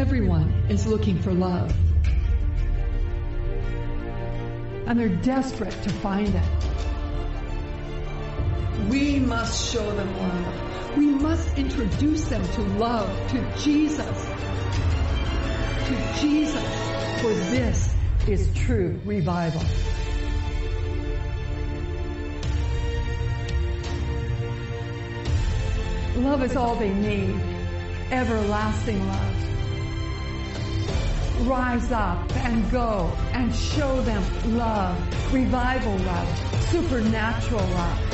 Everyone is looking for love. And they're desperate to find it. We must show them love. We must introduce them to love, to Jesus. To Jesus. For this is true revival. Love is all they need. Everlasting love. Rise up and go and show them love, revival love, supernatural love.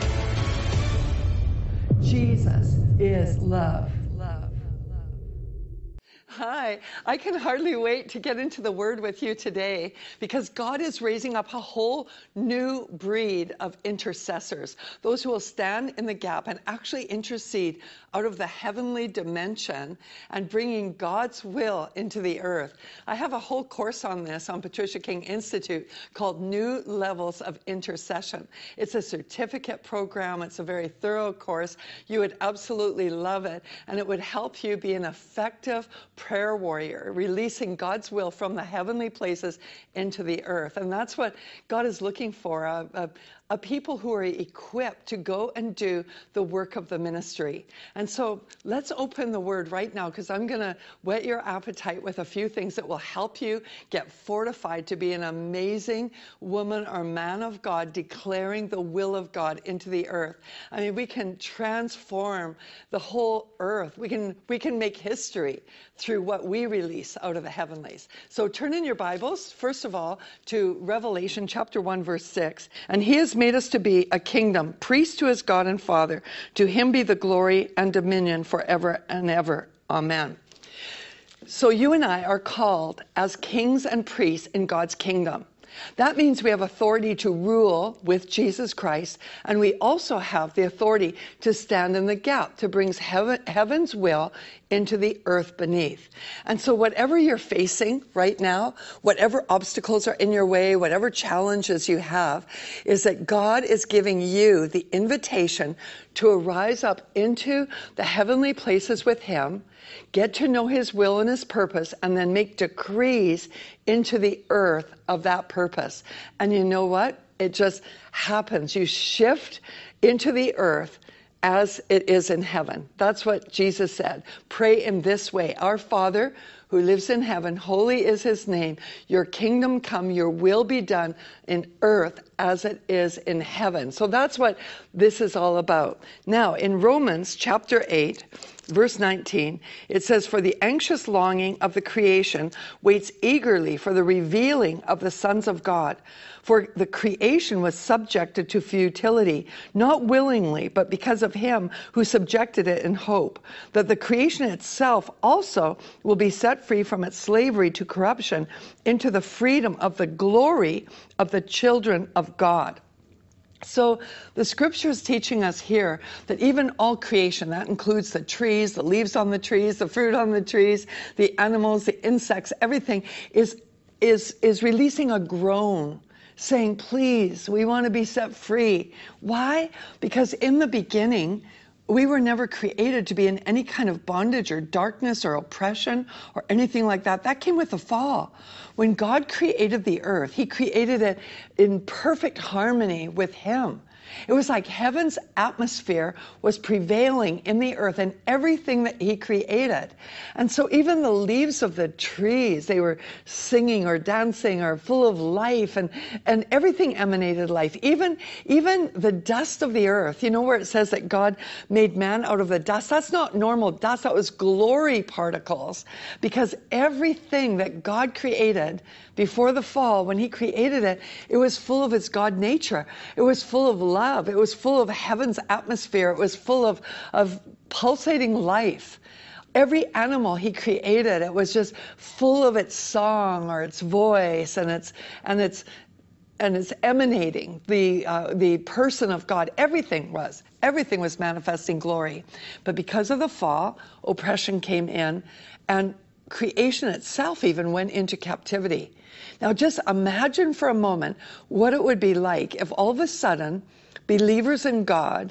Jesus is love. Hi, I can hardly wait to get into the Word with you today because God is raising up a whole new breed of intercessors, those who will stand in the gap and actually intercede out of the heavenly dimension and bringing God's will into the earth. I have a whole course on this on Patricia King Institute called New Levels of Intercession. It's a certificate program. It's a very thorough course. You would absolutely love it, and it would help you be an effective prayer warrior, releasing God's will from the heavenly places into the earth. And that's what God is looking for, a people who are equipped to go and do the work of the ministry. And so let's open the Word right now, because I'm going to whet your appetite with a few things that will help you get fortified to be an amazing woman or man of God, declaring the will of God into the earth. I mean, we can transform the whole earth. We can make history through what we release out of the heavenlies. So turn in your Bibles, first of all, to Revelation chapter 1, verse 6. And He has made us to be a kingdom, priests to His God and Father. To Him be the glory and dominion forever and ever. Amen. So you and I are called as kings and priests in God's kingdom. That means we have authority to rule with Jesus Christ, and we also have the authority to stand in the gap, to bring heaven's will into the earth beneath. And so whatever you're facing right now, whatever obstacles are in your way, whatever challenges you have, is that God is giving you the invitation to arise up into the heavenly places with Him, get to know His will and His purpose, and then make decrees into the earth of that purpose. And you know what? It just happens. You shift into the earth as it is in heaven. That's what Jesus said. Pray in this way: Our Father who lives in heaven, holy is His name. Your kingdom come, your will be done in earth as it is in heaven. So that's what this is all about. Now, in Romans chapter 8, verse 19, it says, For the anxious longing of the creation waits eagerly for the revealing of the sons of God. For the creation was subjected to futility, not willingly, but because of Him who subjected it in hope, that the creation itself also will be set free from its slavery to corruption into the freedom of the glory of the children of God. So the scripture is teaching us here that even all creation, that includes the trees, the leaves on the trees, the fruit on the trees, the animals, the insects, everything is releasing a groan, saying, please, we want to be set free. Why? Because in the beginning, we were never created to be in any kind of bondage or darkness or oppression or anything like that. That came with the fall. When God created the earth, He created it in perfect harmony with Him. It was like heaven's atmosphere was prevailing in the earth and everything that He created. And so even the leaves of the trees, they were singing or dancing or full of life, and everything emanated life. Even the dust of the earth, you know where it says that God made man out of the dust? That's not normal dust, that was glory particles. Because everything that God created before the fall, when He created it, it was full of its God nature. It was full of love. It was full of heaven's atmosphere. It was full of pulsating life. Every animal He created, it was just full of its song or its voice, and it's emanating the person of God. Everything was manifesting glory. But because of the fall, oppression came in, and creation itself even went into captivity. Now just imagine for a moment what it would be like if all of a sudden believers in God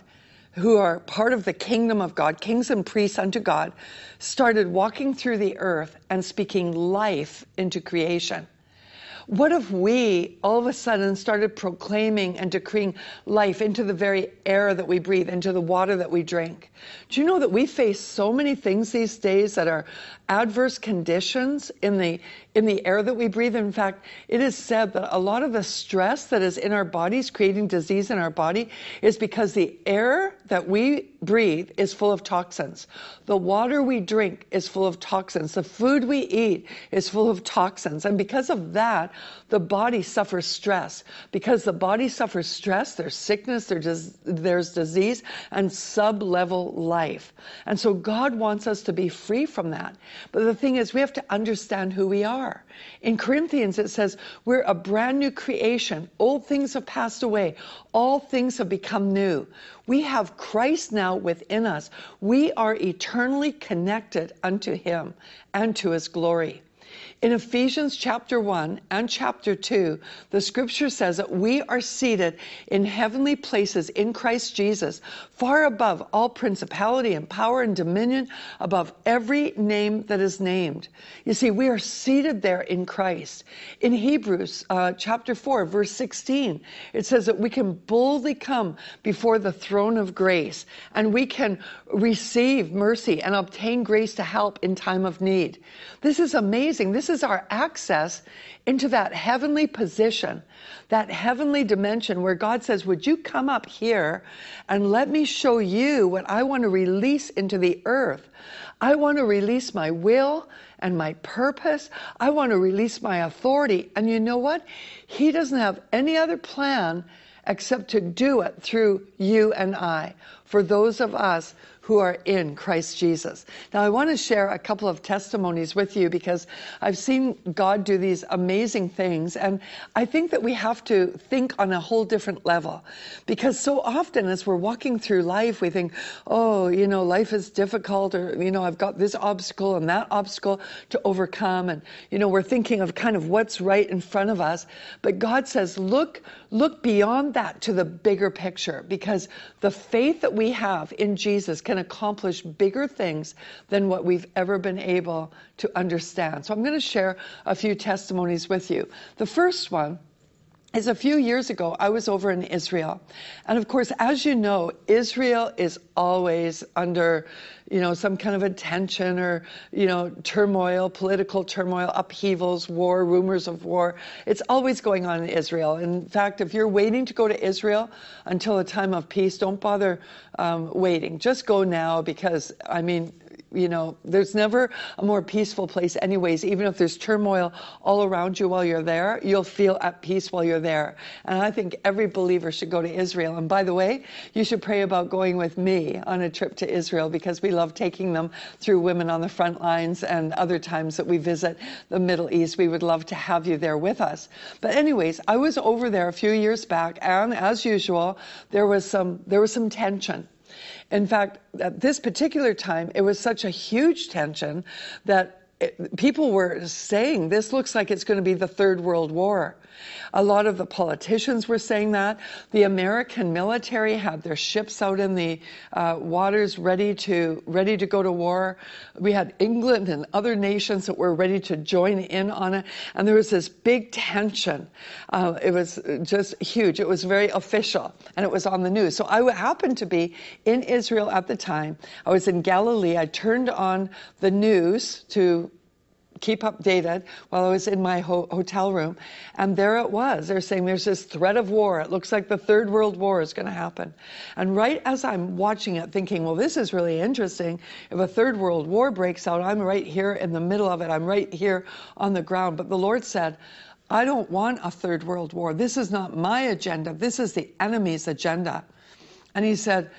who are part of the kingdom of God, kings and priests unto God, started walking through the earth and speaking life into creation? What if we all of a sudden started proclaiming and decreeing life into the very air that we breathe, into the water that we drink? Do you know that we face so many things these days that are adverse conditions in the air that we breathe? In fact, it is said that a lot of the stress that is in our bodies, creating disease in our body, is because the air that we breathe is full of toxins. The water we drink is full of toxins. The food we eat is full of toxins. And because of that, the body suffers stress. Because the body suffers stress, there's sickness, there's disease, and sub-level life. And so God wants us to be free from that. But the thing is, we have to understand who we are. In Corinthians, it says, we're a brand new creation. Old things have passed away. All things have become new. We have Christ now within us. We are eternally connected unto Him and to His glory. In Ephesians chapter 1 and chapter 2, the scripture says that we are seated in heavenly places in Christ Jesus, far above all principality and power and dominion, above every name that is named. You see, we are seated there in Christ. In Hebrews chapter 4, verse 16, it says that we can boldly come before the throne of grace, and we can receive mercy and obtain grace to help in time of need. This is amazing. This is our access into that heavenly position, that heavenly dimension where God says, would you come up here and let me show you what I want to release into the earth? I want to release my will and my purpose. I want to release my authority. And you know what? He doesn't have any other plan except to do it through you and I, for those of us who are in Christ Jesus. Now, I want to share a couple of testimonies with you because I've seen God do these amazing things. And I think that we have to think on a whole different level, because so often as we're walking through life, we think, oh, you know, life is difficult, or, you know, I've got this obstacle and that obstacle to overcome. And, you know, we're thinking of kind of what's right in front of us. But God says, look beyond that to the bigger picture, because the faith that we have in Jesus can accomplish bigger things than what we've ever been able to understand. So I'm going to share a few testimonies with you. The first one is a few years ago, I was over in Israel. And of course, as you know, Israel is always under, you know, some kind of a tension or, you know, turmoil, political turmoil, upheavals, war, rumors of war. It's always going on in Israel. In fact, if you're waiting to go to Israel until a time of peace, don't bother waiting. Just go now, because, I mean, you know, there's never a more peaceful place anyways. Even if there's turmoil all around you while you're there, you'll feel at peace while you're there. And I think every believer should go to Israel. And by the way, you should pray about going with me on a trip to Israel, because we love taking them through Women on the Front Lines, and other times that we visit the Middle East. We would love to have you there with us. But anyways, I was over there a few years back, and as usual, there was some tension. In fact, at this particular time, it was such a huge tension that people were saying, this looks like it's going to be the Third World War. A lot of the politicians were saying that. The American military had their ships out in the waters ready to go to war. We had England and other nations that were ready to join in on it. And there was this big tension. It was just huge. It was very official, and it was on the news. So I happened to be in Israel at the time. I was in Galilee. I turned on the news to keep updated while I was in my hotel room. And there it was. They're saying there's this threat of war. It looks like the Third World War is going to happen. And right as I'm watching it, thinking, well, this is really interesting. If a Third World War breaks out, I'm right here in the middle of it. I'm right here on the ground. But the Lord said, I don't want a Third World War. This is not my agenda. This is the enemy's agenda. And He said,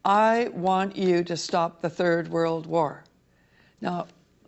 I want you to stop the Third World War. Now,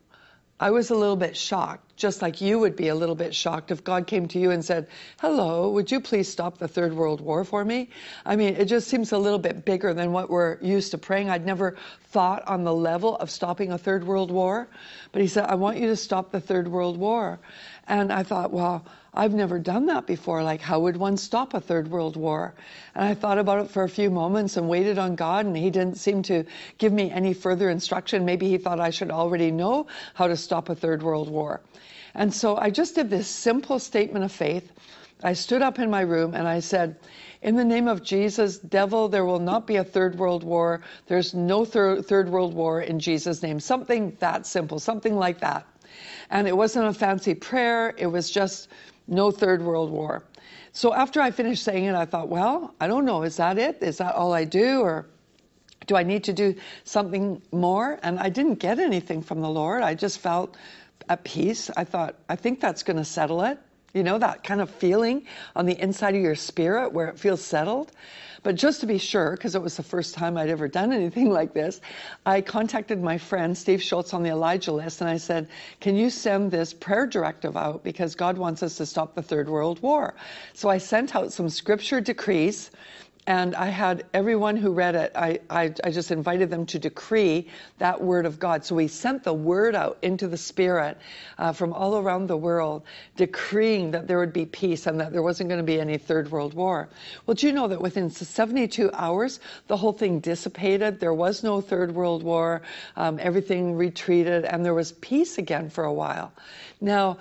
I was a little bit shocked, just like you would be a little bit shocked if God came to you and said, hello, would you please stop the Third World War for me? I mean, it just seems a little bit bigger than what we're used to praying. I'd never thought on the level of stopping a Third World War. But He said, I want you to stop the Third World War. And I thought, well, I've never done that before. Like, how would one stop a third world war? And I thought about it for a few moments and waited on God, and he didn't seem to give me any further instruction. Maybe he thought I should already know how to stop a third world war. And so I just did this simple statement of faith. I stood up in my room and I said, in the name of Jesus, devil, there will not be a third world war. There's no third world war in Jesus' name. Something that simple, something like that. And it wasn't a fancy prayer. It was just no third world war. So after I finished saying it, I thought, well, I don't know. Is that it? Is that all I do? Or do I need to do something more? And I didn't get anything from the Lord. I just felt at peace. I thought, I think that's going to settle it. You know, that kind of feeling on the inside of your spirit where it feels settled. But just to be sure, because it was the first time I'd ever done anything like this, I contacted my friend Steve Schultz on the Elijah List, and I said, can you send this prayer directive out, because God wants us to stop the Third World War. So I sent out some scripture decrees, and I had everyone who read it, I just invited them to decree that word of God. So we sent the word out into the spirit from all around the world, decreeing that there would be peace and that there wasn't going to be any third world war. Well, do you know that within 72 hours, the whole thing dissipated? There was no third world war. Everything retreated, and there was peace again for a while. Now,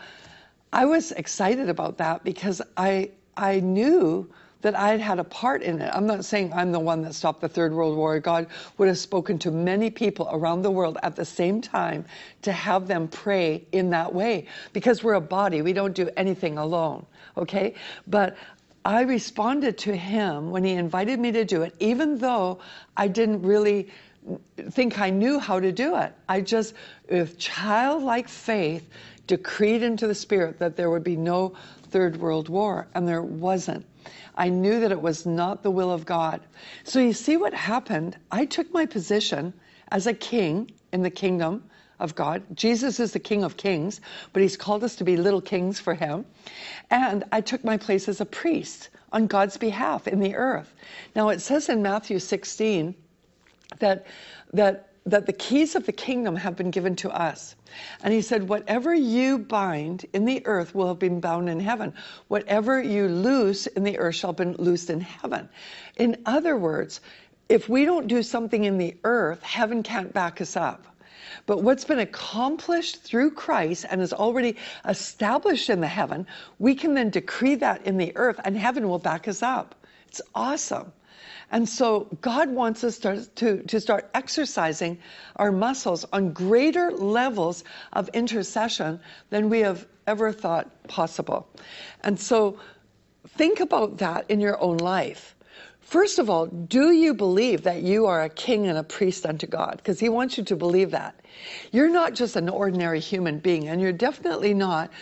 I was excited about that because I knew that I had had a part in it. I'm not saying I'm the one that stopped the Third World War. God would have spoken to many people around the world at the same time to have them pray in that way. Because we're a body, we don't do anything alone, okay? But I responded to him when he invited me to do it, even though I didn't really think I knew how to do it. I just, with childlike faith, decreed into the Spirit that there would be no Third World War, and there wasn't. I knew that it was not the will of God. So you see what happened? I took my position as a king in the kingdom of God. Jesus is the King of Kings, but he's called us to be little kings for him. And I took my place as a priest on God's behalf in the earth. Now it says in Matthew 16 that the keys of the kingdom have been given to us. And he said, whatever you bind in the earth will have been bound in heaven. Whatever you loose in the earth shall be loosed in heaven. In other words, if we don't do something in the earth, heaven can't back us up. But what's been accomplished through Christ and is already established in the heaven, we can then decree that in the earth, and heaven will back us up. It's awesome. And so God wants us to start exercising our muscles on greater levels of intercession than we have ever thought possible. And so think about that in your own life. First of all, do you believe that you are a king and a priest unto God? Because he wants you to believe that. You're not just an ordinary human being, and you're definitely not,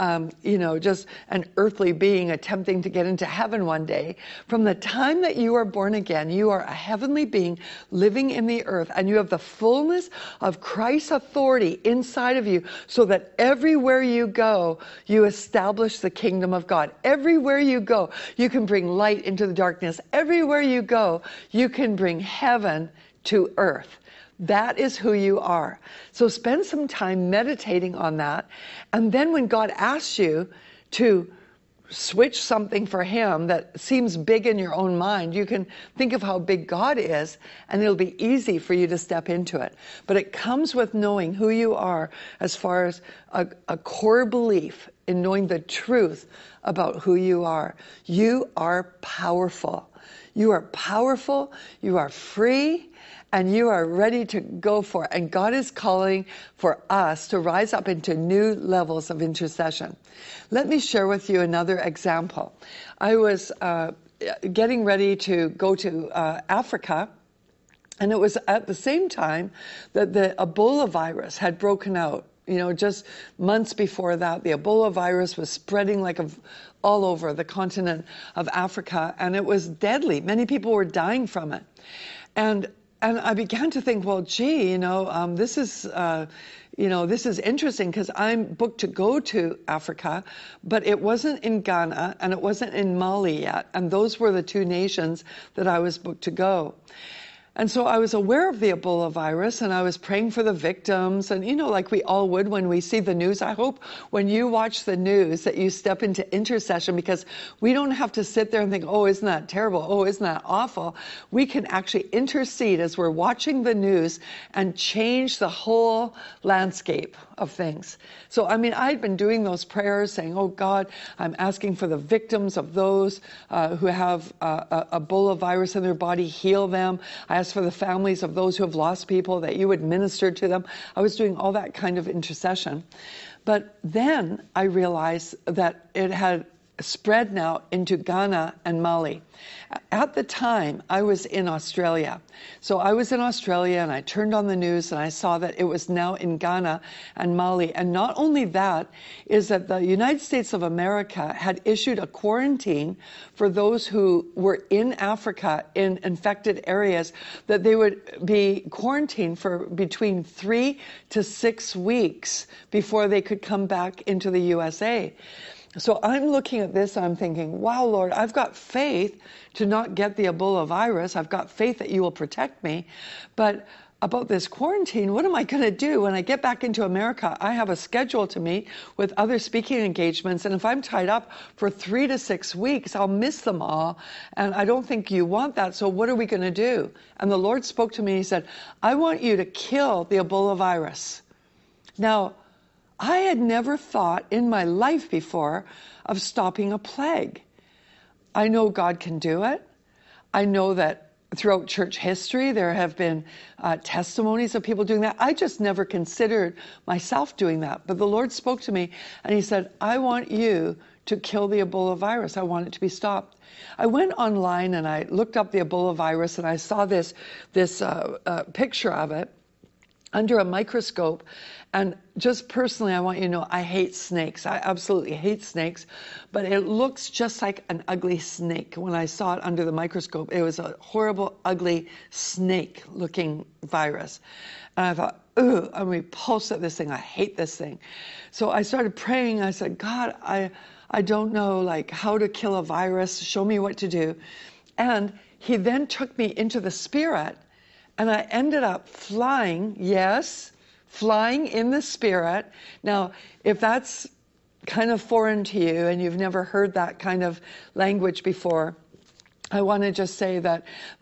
just an earthly being attempting to get into heaven one day. From the time that you are born again, you are a heavenly being living in the earth, and you have the fullness of Christ's authority inside of you, so that everywhere you go, you establish the kingdom of God. Everywhere you go, you can bring light into the darkness. Everywhere you go, you can bring heaven to earth. That is who you are. So spend some time meditating on that. And then when God asks you to switch something for him that seems big in your own mind, you can think of how big God is, and it'll be easy for you to step into it. But it comes with knowing who you are as far as a core belief in knowing the truth about who you are. You are powerful. You are powerful. You are free. And you are ready to go for it. And God is calling for us to rise up into new levels of intercession. Let me share with you another example. I was getting ready to go to Africa, and it was at the same time that the Ebola virus had broken out. You know, just months before that, the Ebola virus was spreading all over the continent of Africa, and it was deadly. Many people were dying from it. And I began to think, well, gee, this is interesting, because I'm booked to go to Africa, but it wasn't in Ghana and it wasn't in Mali yet. And those were the two nations that I was booked to go. And so I was aware of the Ebola virus, and I was praying for the victims, and like we all would when we see the news. I hope when you watch the news that you step into intercession, because we don't have to sit there and think, oh, isn't that terrible? Oh, isn't that awful? We can actually intercede as we're watching the news and change the whole landscape of things. So, I'd been doing those prayers saying, oh God, I'm asking for the victims of those who have Ebola virus in their body, heal them. I asked for the families of those who have lost people, that you would minister to them. I was doing all that kind of intercession. But then I realized that it had spread now into Ghana and Mali. At the time, I was in Australia. So I was in Australia, and I turned on the news and I saw that it was now in Ghana and Mali. And not only that, is that the United States of America had issued a quarantine for those who were in Africa in infected areas, that they would be quarantined for between 3 to 6 weeks before they could come back into the USA. So I'm looking at this and I'm thinking, wow, Lord, I've got faith to not get the Ebola virus. I've got faith that you will protect me. But about this quarantine, what am I going to do when I get back into America? I have a schedule to meet with other speaking engagements. And if I'm tied up for 3 to 6 weeks, I'll miss them all. And I don't think you want that. So what are we going to do? And the Lord spoke to me. He said, I want you to kill the Ebola virus. Now, I had never thought in my life before of stopping a plague. I know God can do it. I know that throughout church history there have been testimonies of people doing that. I just never considered myself doing that. But the Lord spoke to me and he said, I want you to kill the Ebola virus. I want it to be stopped. I went online and I looked up the Ebola virus, and I saw this picture of it under a microscope. And just personally, I want you to know, I hate snakes. I absolutely hate snakes. But it looks just like an ugly snake. When I saw it under the microscope, it was a horrible, ugly snake-looking virus. And I thought, ugh, I'm repulsed at this thing. I hate this thing. So I started praying. I said, God, I don't know how to kill a virus. Show me what to do. And he then took me into the spirit, and I ended up flying, flying in the spirit. Now, if that's kind of foreign to you and you've never heard that kind of language before, I want to just say that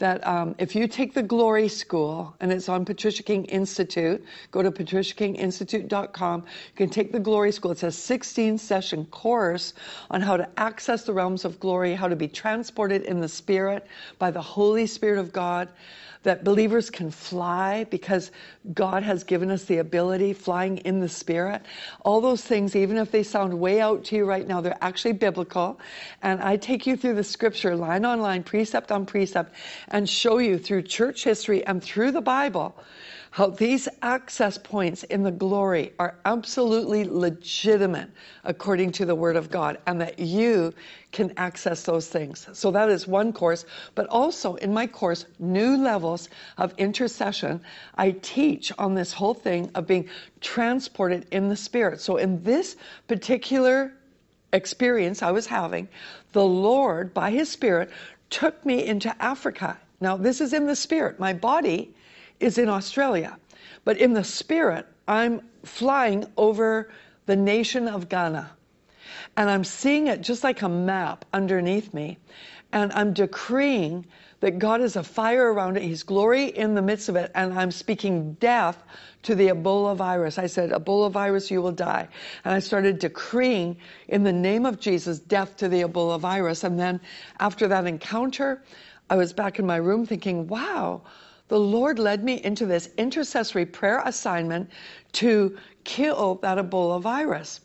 if you take the Glory School, and it's on Patricia King Institute, go to patriciakinginstitute.com. You can take the Glory School. It's a 16-session course on how to access the realms of glory, how to be transported in the Spirit by the Holy Spirit of God, that believers can fly because God has given us the ability, flying in the Spirit. All those things, even if they sound way out to you right now, they're actually biblical. And I take you through the scripture, line on line, precept on precept, and show you through church history and through the Bible how these access points in the glory are absolutely legitimate according to the Word of God, and that you can access those things. So that is one course. But also in my course, New Levels of Intercession, I teach on this whole thing of being transported in the Spirit. So in this particular experience I was having, the Lord, by His Spirit, took me into Africa. Now, this is in the Spirit. My body is in Australia. But in the Spirit, I'm flying over the nation of Ghana. And I'm seeing it just like a map underneath me. And I'm decreeing that God is a fire around it. He's glory in the midst of it. And I'm speaking death to the Ebola virus. I said, Ebola virus, you will die. And I started decreeing in the name of Jesus, death to the Ebola virus. And then after that encounter, I was back in my room thinking, wow, the Lord led me into this intercessory prayer assignment to kill that Ebola virus.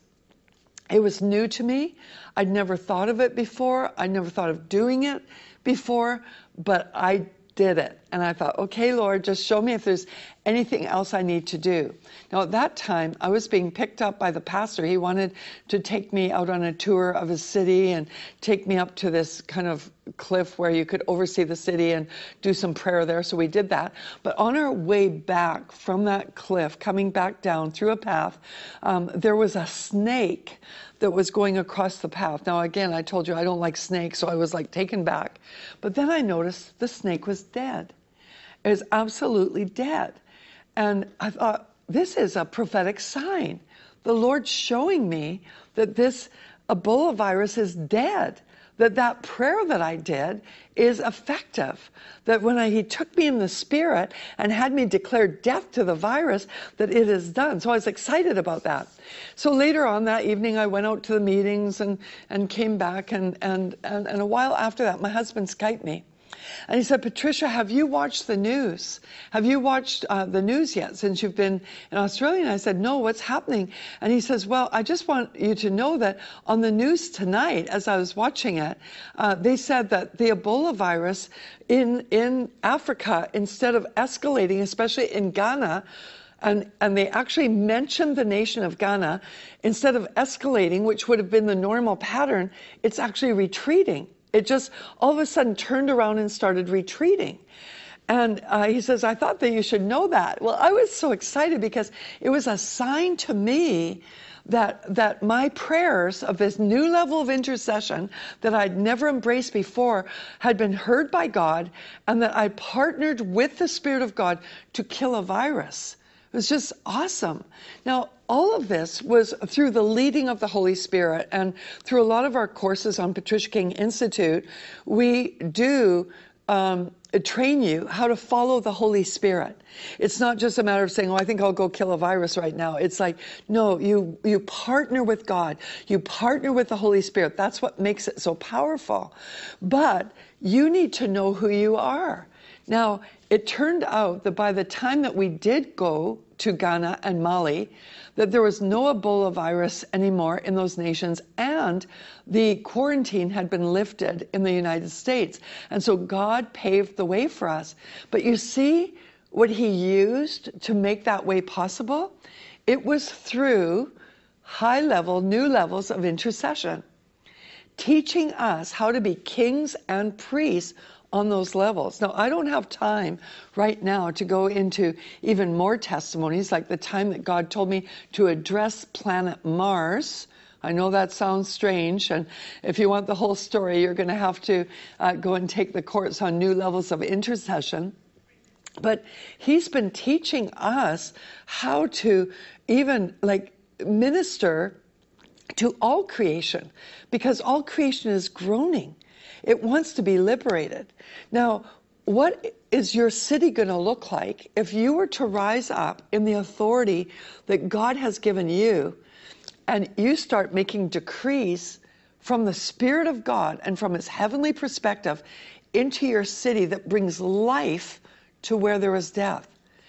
It was new to me. I'd never thought of it before. I'd never thought of doing it before, but I did it. And I thought, okay, Lord, just show me if there's anything else I need to do. Now, at that time, I was being picked up by the pastor. He wanted to take me out on a tour of his city and take me up to this kind of cliff where you could oversee the city and do some prayer there. So we did that. But on our way back from that cliff, coming back down through a path, there was a snake that was going across the path. Now, again, I told you I don't like snakes, so I was taken back. But then I noticed the snake was dead. is absolutely dead. And I thought, this is a prophetic sign. The Lord's showing me that this Ebola virus is dead, that prayer that I did is effective, that when He took me in the Spirit and had me declare death to the virus, that it is done. So I was excited about that. So later on that evening, I went out to the meetings and came back, and a while after that, my husband Skyped me. And he said, Patricia, have you watched the news? Have you watched the news yet since you've been in Australia? And I said, no, what's happening? And he says, well, I just want you to know that on the news tonight, as I was watching it, they said that the Ebola virus in Africa, instead of escalating, especially in Ghana, and they actually mentioned the nation of Ghana, instead of escalating, which would have been the normal pattern, it's actually retreating. It just all of a sudden turned around and started retreating. And he says, I thought that you should know that. Well, I was so excited because it was a sign to me that my prayers of this new level of intercession that I'd never embraced before had been heard by God, and that I partnered with the Spirit of God to kill a virus. It was just awesome. Now, all of this was through the leading of the Holy Spirit, and through a lot of our courses on Patricia King Institute, we do train you how to follow the Holy Spirit. It's not just a matter of saying, oh, I think I'll go kill a virus right now. It's like, no, you partner with God. You partner with the Holy Spirit. That's what makes it so powerful. But you need to know who you are. Now, it turned out that by the time that we did go to Ghana and Mali, that there was no Ebola virus anymore in those nations, and the quarantine had been lifted in the United States. And so God paved the way for us. But you see what He used to make that way possible? It was through high-level, new levels of intercession, teaching us how to be kings and priests on those levels. Now, I don't have time right now to go into even more testimonies, like the time that God told me to address planet Mars. I know that sounds strange, and if you want the whole story, you're going to have to go and take the course on new levels of intercession. But He's been teaching us how to even minister to all creation, because all creation is groaning. It wants to be liberated. Now, what is your city going to look like if you were to rise up in the authority that God has given you, and you start making decrees from the Spirit of God and from His heavenly perspective into your city that brings life to where there is death?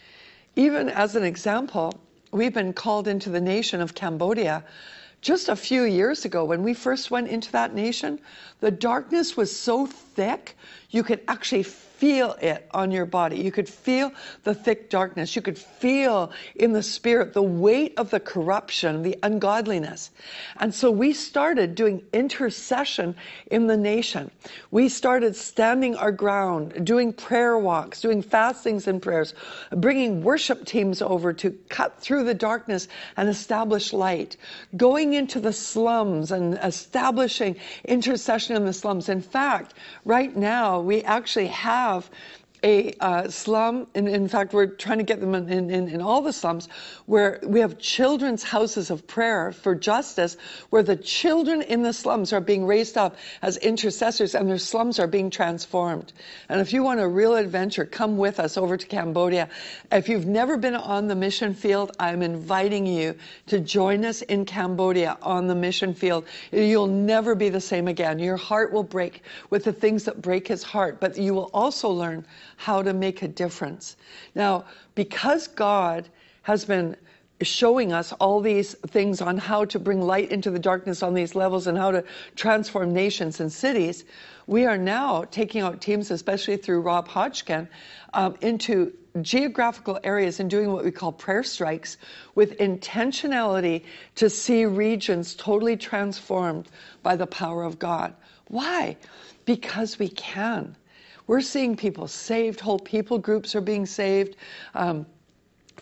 Even as an example, we've been called into the nation of Cambodia. Just a few years ago, when we first went into that nation, the darkness was so thick, you could actually feel it on your body. You could feel the thick darkness. You could feel in the spirit the weight of the corruption, the ungodliness. And so we started doing intercession in the nation. We started standing our ground, doing prayer walks, doing fastings and prayers, bringing worship teams over to cut through the darkness and establish light, going into the slums and establishing intercession in the slums. In fact, right now, we actually have a slum, and in fact we're trying to get them in all the slums, where we have children's houses of prayer for justice, where the children in the slums are being raised up as intercessors, and their slums are being transformed. And if you want a real adventure, come with us over to Cambodia. If you've never been on the mission field, I'm inviting you to join us in Cambodia on the mission field. You'll never be the same again. Your heart will break with the things that break His heart, but you will also learn how to make a difference. Now, because God has been showing us all these things on how to bring light into the darkness on these levels and how to transform nations and cities, we are now taking out teams, especially through Rob Hodgkin, into geographical areas and doing what we call prayer strikes with intentionality to see regions totally transformed by the power of God. Why? Because we can. We're seeing people saved, whole people groups are being saved.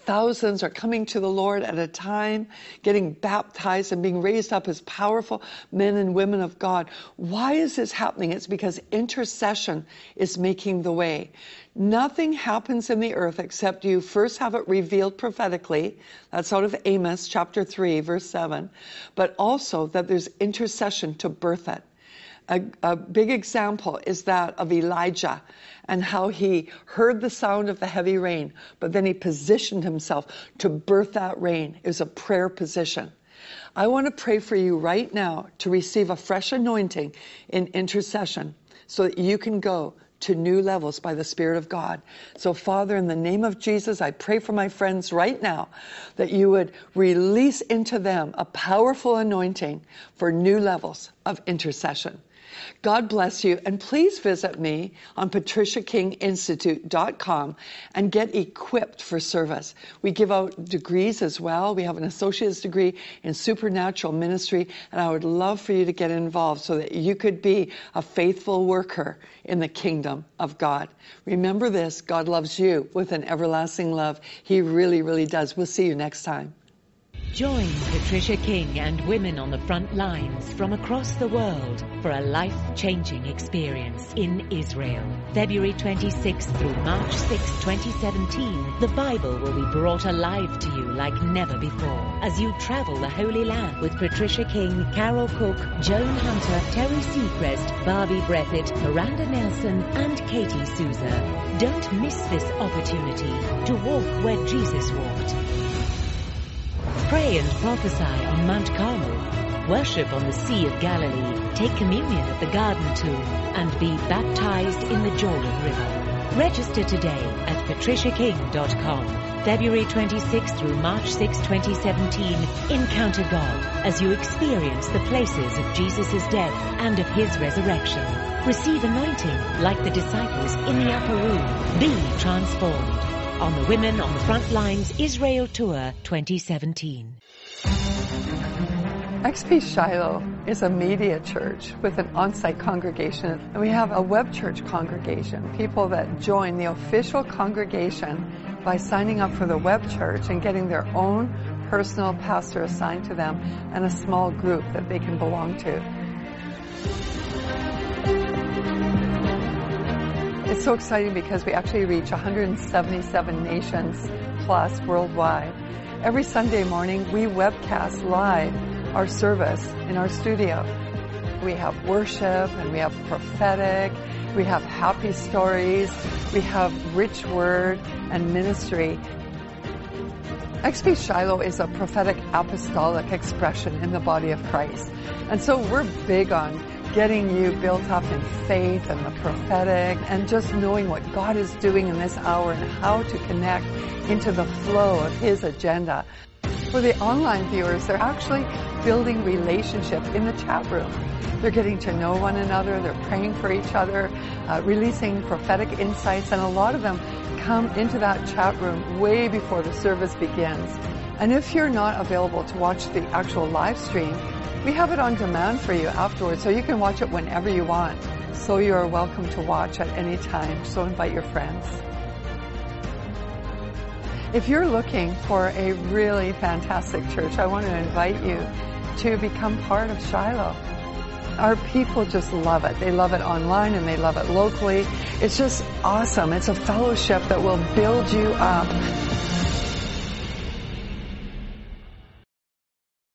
thousands are coming to the Lord at a time, getting baptized and being raised up as powerful men and women of God. Why is this happening? It's because intercession is making the way. Nothing happens in the earth except you first have it revealed prophetically. That's out of Amos chapter 3, verse 7. But also that there's intercession to birth it. A big example is that of Elijah and how he heard the sound of the heavy rain, but then he positioned himself to birth that rain. It was a prayer position. I want to pray for you right now to receive a fresh anointing in intercession so that you can go to new levels by the Spirit of God. So Father, in the name of Jesus, I pray for my friends right now that you would release into them a powerful anointing for new levels of intercession. God bless you, and please visit me on patriciakinginstitute.com and get equipped for service. We give out degrees as well. We have an associate's degree in supernatural ministry, and I would love for you to get involved so that you could be a faithful worker in the kingdom of God. Remember this, God loves you with an everlasting love. He really, really does. We'll see you next time. Join Patricia King and women on the front lines from across the world for a life-changing experience in Israel. February 26th through March 6, 2017, the Bible will be brought alive to you like never before as you travel the Holy Land with Patricia King, Carol Cook, Joan Hunter, Terry Seacrest, Barbie Breathitt, Miranda Nelson, and Katie Souza. Don't miss this opportunity to walk where Jesus walked. Pray and prophesy on Mount Carmel. Worship on the Sea of Galilee. Take communion at the Garden Tomb and be baptized in the Jordan River. Register today at patriciaking.com. February 26th through March 6, 2017, encounter God as you experience the places of Jesus' death and of His resurrection. Receive anointing like the disciples in the upper room. Be transformed. On the Women on the Front Lines Israel Tour 2017. XP Shiloh is a media church with an on-site congregation, and we have a web church congregation, people that join the official congregation by signing up for the web church and getting their own personal pastor assigned to them and a small group that they can belong to. It's so exciting because we actually reach 177 nations plus worldwide. Every Sunday morning, we webcast live our service in our studio. We have worship and we have prophetic, we have happy stories, we have rich word and ministry. XP Shiloh is a prophetic apostolic expression in the body of Christ. And so we're big on getting you built up in faith and the prophetic and just knowing what God is doing in this hour and how to connect into the flow of His agenda. For the online viewers, they're actually building relationship in the chat room. They're getting to know one another, they're praying for each other, releasing prophetic insights, and a lot of them come into that chat room way before the service begins. And if you're not available to watch the actual live stream, we have it on demand for you afterwards, so you can watch it whenever you want. So you are welcome to watch at any time, so invite your friends. If you're looking for a really fantastic church, I want to invite you to become part of Shiloh. Our people just love it. They love it online and they love it locally. It's just awesome. It's a fellowship that will build you up